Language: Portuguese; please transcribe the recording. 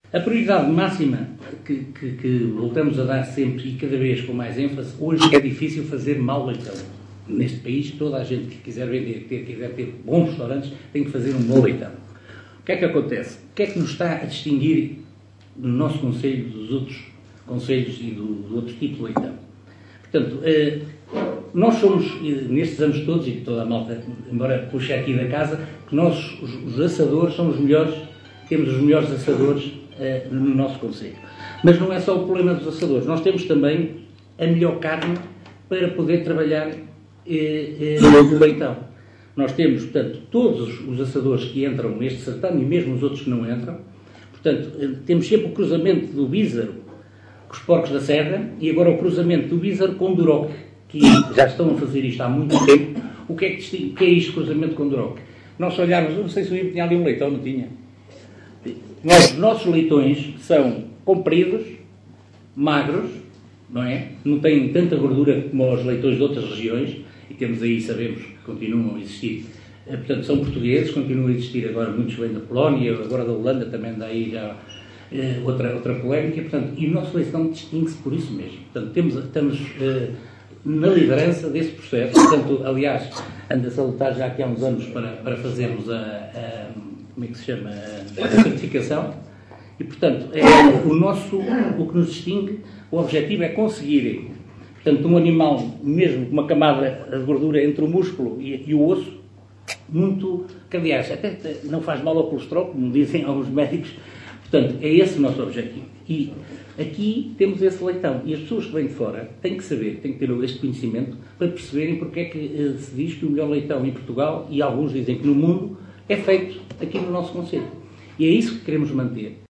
A prioridade máxima que voltamos a dar sempre e cada vez com mais ênfase, hoje é difícil fazer mau leitão. Neste país, toda a gente que quiser vender, quiser ter bons restaurantes, tem que fazer um bom leitão. O que é que acontece? O que é que nos está a distinguir no nosso concelho dos outros concelhos e do outro tipo de leitão? Portanto, nós somos, nestes anos todos, e toda a malta, embora puxe aqui da casa, que nós, os assadores, somos os melhores, temos os melhores assadores no nosso concelho. Mas não é só o problema dos assadores, nós temos também a melhor carne para poder trabalhar no leitão. Nós temos, portanto, todos os assadores que entram neste certame e mesmo os outros que não entram. Portanto, temos sempre o cruzamento do Bízaro com os porcos da Serra e agora o cruzamento do Bízaro com o Duroc, que já estão a fazer isto há muito tempo. O que é isto, cruzamento com o Duroc? Nós olharmos, não sei se o Ivo tinha ali um leitão, não tinha? Os nossos leitões são compridos, magros, não é? Não têm tanta gordura como os leitões de outras regiões, e temos aí, sabemos, que continuam a existir. Portanto, são portugueses, continuam a existir agora, muitos vêm da Polónia, agora da Holanda também dá aí já outra polémica, portanto, e o nosso leitão distingue-se por isso mesmo. Portanto, estamos na liderança desse processo, portanto, aliás, anda-se a lutar já aqui há uns anos para fazermos como é que se chama, a certificação, e, portanto, o que nos distingue, o objetivo é conseguir, portanto, um animal, mesmo com uma camada de gordura entre o músculo e o osso, muito, que aliás, até não faz mal ao colesterol, como dizem alguns médicos. Portanto, é esse o nosso objetivo. E aqui temos esse leitão. E as pessoas que vêm de fora têm que saber, têm que ter este conhecimento para perceberem porque é que se diz que o melhor leitão em Portugal, e alguns dizem que no mundo, é feito aqui no nosso concelho. E é isso que queremos manter.